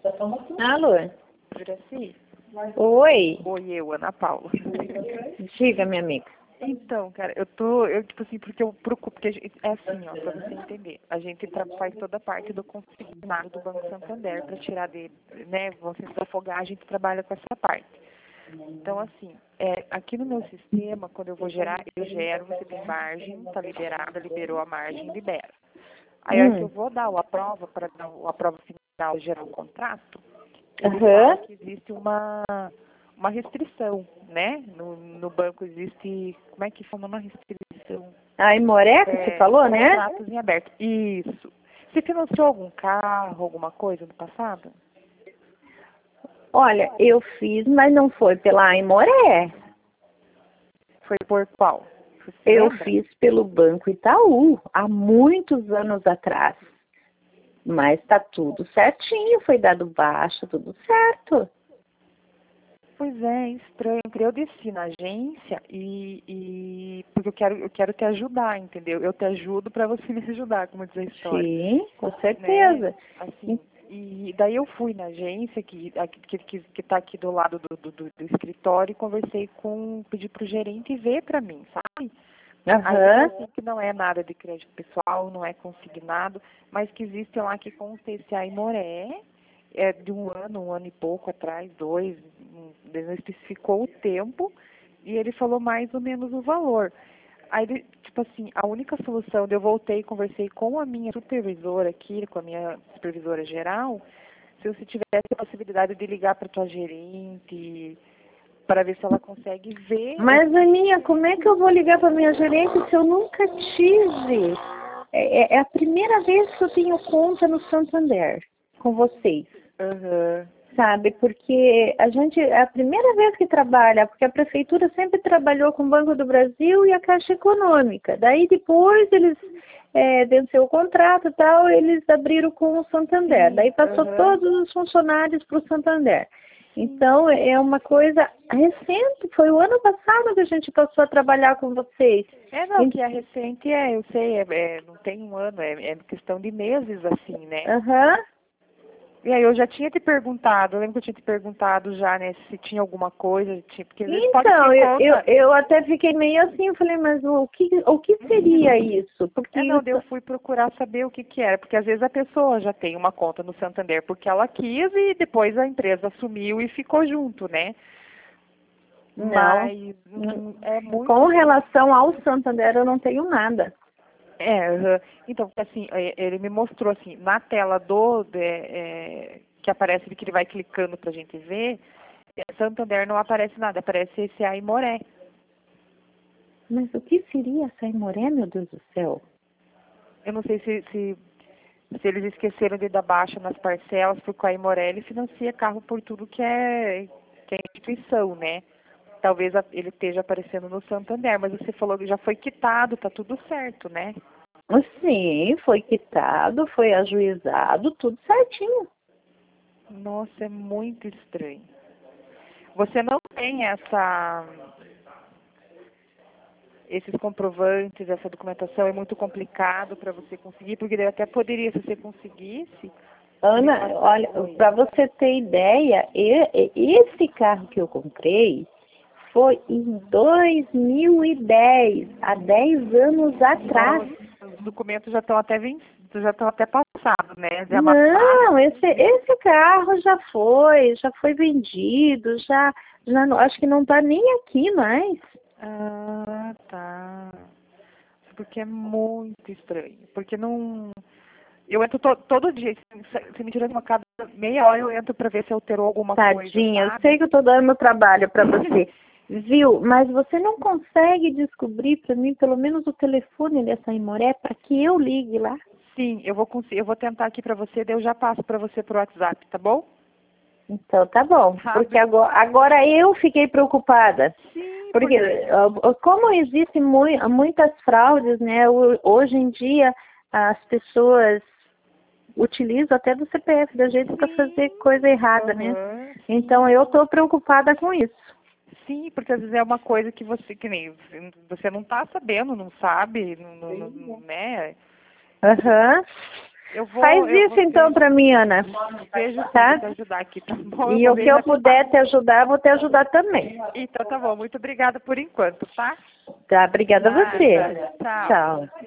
Alô? Juraci? Oi? Oi, Ana Paula. Diga, minha amiga. Então, cara, tipo assim, porque eu procuro, porque é assim, ó, pra você entender, a gente faz toda a parte do consignado do Banco Santander para tirar dele, né, você se afogar, a gente trabalha com essa parte. Então, assim, aqui no meu sistema, quando eu vou gerar, eu gero, você tem margem, tá liberada, liberou a margem, libera. Aí, a hora que eu vou dar a prova, para dar a prova final, gerar o contrato, ele fala que existe uma restrição, né? No banco existe, como é que chama uma restrição? A Imoré, que você falou, né? Contratos em aberto. Isso. Você financiou algum carro, alguma coisa no passado? Olha, eu fiz, mas não foi pela Imoré. Foi por qual? Eu fiz pelo Banco Itaú, há muitos anos atrás. Mas tá tudo certinho, foi dado baixa, tudo certo. Pois é, estranho. Eu desci na agência porque eu quero te ajudar, entendeu? Eu te ajudo para você me ajudar, como diz a história. Sim, com certeza. Né? Assim, e daí eu fui na agência que está aqui do lado do escritório e pedi pro gerente ver para mim, sabe? Aí ele disse que não é nada de crédito pessoal, não é consignado, mas que existe lá que consta esse Aimoré, de um ano e pouco atrás, 2, ele não especificou o tempo, e ele falou mais ou menos o valor. Aí, tipo assim, a única solução, eu voltei e conversei com a minha supervisora aqui, com a minha supervisora geral, se você tivesse a possibilidade de ligar para tua gerente, para ver se ela consegue ver. Mas, Aninha, como é que eu vou ligar para minha gerente se eu nunca tive? É a primeira vez que eu tenho conta no Santander com vocês. Sabe, porque é a primeira vez que trabalha, porque a prefeitura sempre trabalhou com o Banco do Brasil e a Caixa Econômica. Daí depois eles venceu o contrato e tal, eles abriram com o Santander. Daí passou todos os funcionários para o Santander. Então é uma coisa recente, foi o ano passado que a gente passou a trabalhar com vocês. Não, que é recente, eu sei, não tem um ano, é questão de meses, assim, né? E aí eu já tinha te perguntado, eu lembro que eu tinha te perguntado já, né, se tinha alguma coisa, porque às vezes pode ter eu até fiquei meio assim, eu falei, mas o que seria isso? Porque eu fui procurar saber o que era, porque às vezes a pessoa já tem uma conta no Santander porque ela quis e depois a empresa assumiu e ficou junto, né? Não, mas é muito... Com relação ao Santander eu não tenho nada. Então, assim, ele me mostrou, assim, na tela que aparece que ele vai clicando pra gente ver, Santander não aparece nada, aparece esse Aimoré. Mas o que seria essa Aimoré, meu Deus do céu? Eu não sei se eles esqueceram de dar baixa nas parcelas, porque o Aimoré ele financia carro por tudo que é instituição, né? Talvez ele esteja aparecendo no Santander, mas você falou que já foi quitado, tá tudo certo, né? Sim, foi quitado, foi ajuizado, tudo certinho. Nossa, é muito estranho. Você não tem esses comprovantes, essa documentação, é muito complicado para você conseguir, porque daí até poderia, se você conseguisse... Ana, olha, para você ter ideia, esse carro que eu comprei foi em 2010, há 10 anos atrás. Os documentos já estão até passados, né? Não, esse carro já foi vendido, não, acho que não está nem aqui mais. Ah, tá. Porque é muito estranho. Porque não... Eu entro todo dia, se me tirando uma cada meia hora, eu entro para ver se alterou alguma coisa. Tadinha, eu sei que eu estou dando meu trabalho para você. Viu? Mas você não consegue descobrir para mim pelo menos o telefone dessa Aimoré para que eu ligue lá? Sim, eu vou tentar aqui para você, daí eu já passo para você pro WhatsApp, tá bom? Então tá bom, porque agora eu fiquei preocupada. Sim, porque como existem muitas fraudes, né? Hoje em dia as pessoas utilizam até do CPF da gente para fazer coisa errada, né? Então eu estou preocupada com isso. Sim, porque às vezes é uma coisa que que nem você não está sabendo, não sabe, né? Faz isso então para mim, Ana. Vejo tá? te ajudar aqui, tá bom? E o que eu puder te ajudar, vou te ajudar também. Então tá bom, muito obrigada por enquanto, tá? Tá, obrigada a você. Tchau. Tchau.